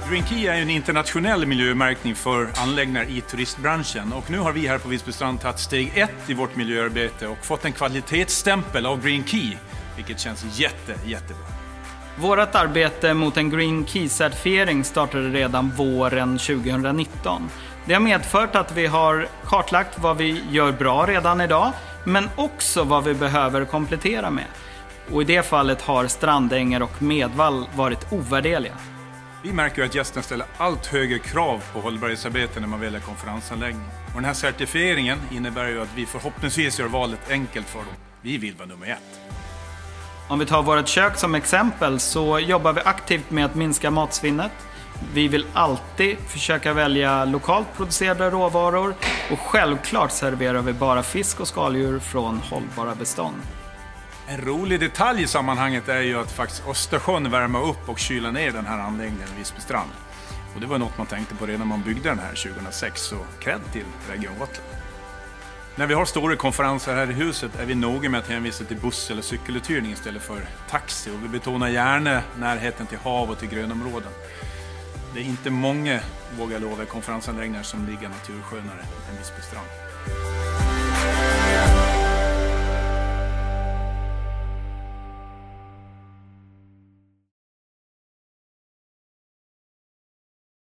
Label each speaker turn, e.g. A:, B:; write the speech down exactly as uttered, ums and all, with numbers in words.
A: Green Key är en internationell miljömärkning för anläggningar i turistbranschen. Och nu har vi här på Visbystrand tagit steg ett i vårt miljöarbete och fått en kvalitetsstämpel av Green Key, vilket känns jätte, jättebra.
B: Vårt arbete mot en Green Key-certifiering startade redan våren tjugonitton. Det har medfört att vi har kartlagt vad vi gör bra redan idag, men också vad vi behöver komplettera med. Och i det fallet har strandängar och medvall varit ovärderliga.
A: Vi märker att gästen ställer allt högre krav på hållbarhetsarbete när man väljer konferensanläggning. Och den här certifieringen innebär ju att vi förhoppningsvis gör valet enkelt för dem. Vi vill vara nummer ett.
B: Om vi tar vårt kök som exempel så jobbar vi aktivt med att minska matsvinnet. Vi vill alltid försöka välja lokalt producerade råvaror och självklart serverar vi bara fisk och skaldjur från hållbara bestånd.
A: En rolig detalj i sammanhanget är ju att faktiskt Östersjön värmer upp och kyla ner den här anläggningen i Visbystrand. Och det var något man tänkte på redan när man byggde den här tjugohundrasex, så cred till Region Gotland. När vi har stora konferenser här i huset är vi noga med att hänvisa till buss- eller cykeluthyrning istället för taxi. Och vi betonar gärna närheten till hav och till grönområden. Det är inte många, vågar lova, konferensanläggningar som ligger naturskönare än Visbystrand.